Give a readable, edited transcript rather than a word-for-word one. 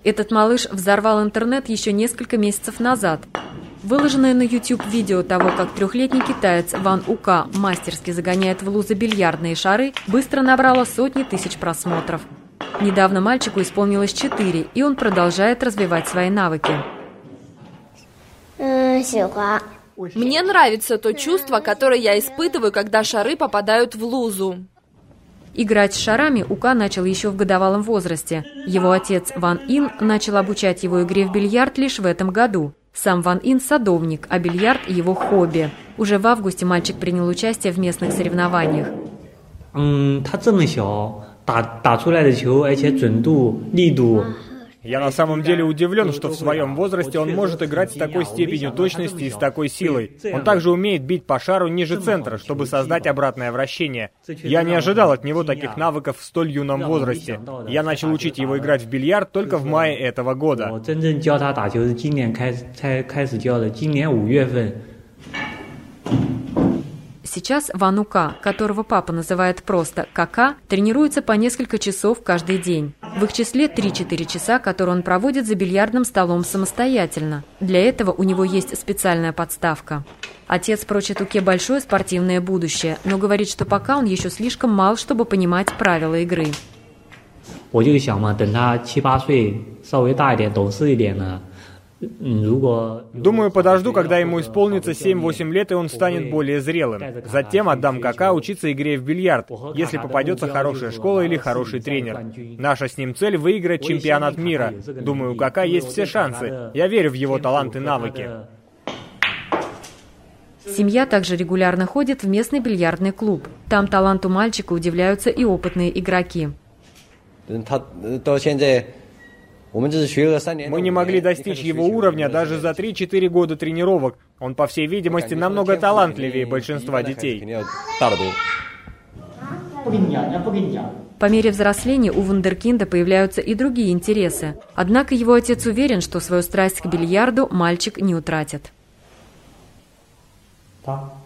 Этот малыш взорвал интернет еще несколько месяцев назад. Выложенное на YouTube видео того, как трехлетний китаец Ван Ука мастерски загоняет в лузы бильярдные шары, быстро набрало сотни тысяч просмотров. Недавно мальчику исполнилось 4, и он продолжает развивать свои навыки. Мне нравится то чувство, которое я испытываю, когда шары попадают в лузу. Играть с шарами Ука начал еще в годовалом возрасте. Его отец Ван Ин начал обучать его игре в бильярд лишь в этом году. Сам Ван Ин – садовник, а бильярд – его хобби. Уже в августе мальчик принял участие в местных соревнованиях. Я на самом деле удивлен, что в своем возрасте он может играть с такой степенью точности и с такой силой. Он также умеет бить по шару ниже центра, чтобы создать обратное вращение. Я не ожидал от него таких навыков в столь юном возрасте. Я начал учить его играть в бильярд только в мае этого года. Сейчас Ван Ука, которого папа называет просто Кака, тренируется по несколько часов каждый день. В их числе 3-4 часа, которые он проводит за бильярдным столом самостоятельно. Для этого у него есть специальная подставка. Отец прочит Уке большое спортивное будущее, но говорит, что пока он еще слишком мал, чтобы понимать правила игры. Думаю, подожду, когда ему исполнится 7-8 лет, и он станет более зрелым. Затем отдам Кака учиться игре в бильярд, если попадется хорошая школа или хороший тренер. Наша с ним цель — выиграть чемпионат мира. Думаю, у Кака есть все шансы. Я верю в его талант и навыки. Семья также регулярно ходит в местный бильярдный клуб. Там таланту мальчика удивляются и опытные игроки. Мы не могли достичь его уровня даже за 3-4 года тренировок. Он, по всей видимости, намного талантливее большинства детей. По мере взросления у вундеркинда появляются и другие интересы. Однако его отец уверен, что свою страсть к бильярду мальчик не утратит.